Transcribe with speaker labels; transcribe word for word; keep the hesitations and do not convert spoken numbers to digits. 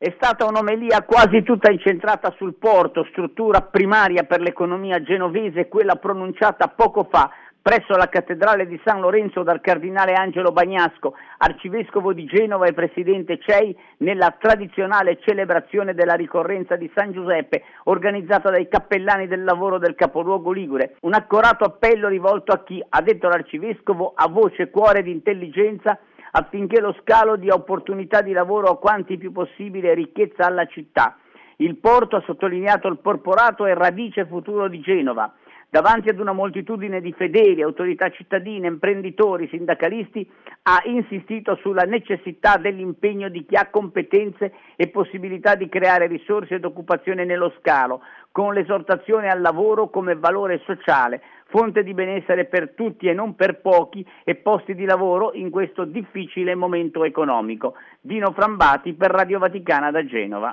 Speaker 1: È stata un'omelia quasi tutta incentrata sul porto, struttura primaria per l'economia genovese, quella pronunciata poco fa presso la cattedrale di San Lorenzo dal cardinale Angelo Bagnasco, arcivescovo di Genova e presidente C E I, nella tradizionale celebrazione della ricorrenza di San Giuseppe, organizzata dai cappellani del lavoro del capoluogo ligure. Un accorato appello rivolto a chi, ha detto l'arcivescovo, ha voce, cuore ed intelligenza, affinché lo scalo dia opportunità di lavoro a quanti più possibile e ricchezza alla città. Il porto, ha sottolineato il porporato, è radice futuro di Genova. Davanti ad una moltitudine di fedeli, autorità cittadine, imprenditori, sindacalisti, ha insistito sulla necessità dell'impegno di chi ha competenze e possibilità di creare risorse ed occupazione nello scalo, con l'esortazione al lavoro come valore sociale, fonte di benessere per tutti e non per pochi, e posti di lavoro in questo difficile momento economico. Dino Frambati per Radio Vaticana da Genova.